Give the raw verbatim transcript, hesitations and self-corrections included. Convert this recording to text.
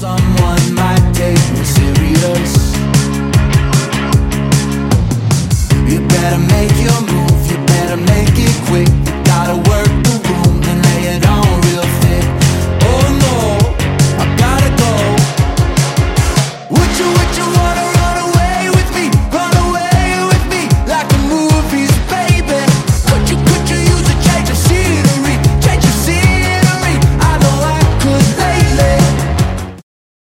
someone might take me serious. You better make your move.